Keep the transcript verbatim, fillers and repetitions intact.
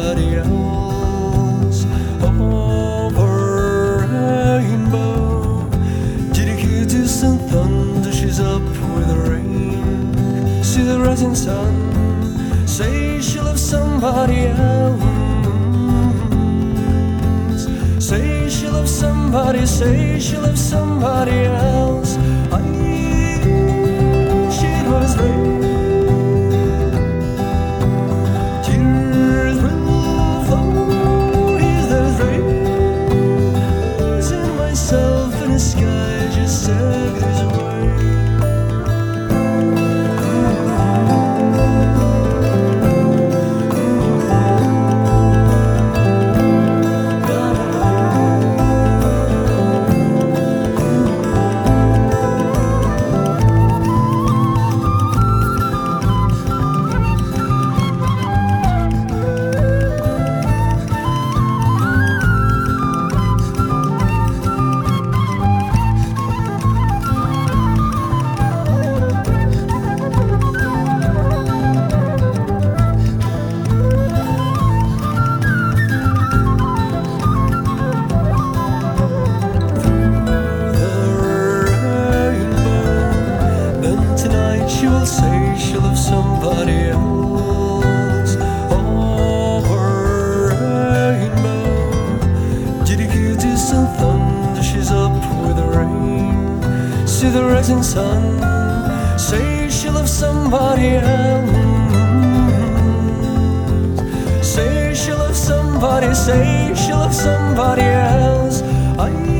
somebody else over a rainbow. Did you hear distant thunder? She's up with the rain. See the rising sun. Say she loves somebody else. Say she loves somebody. Say she loves somebody else. I she was rain. Tears will flow. Is there's rain? Losing myself in the sky. Just seconds away. She will say she loves somebody else over a rainbow. Did you hear distant thunder? She's up with the rain. See the rising sun. Say she loves somebody else. Say she loves somebody. Say she loves somebody else. I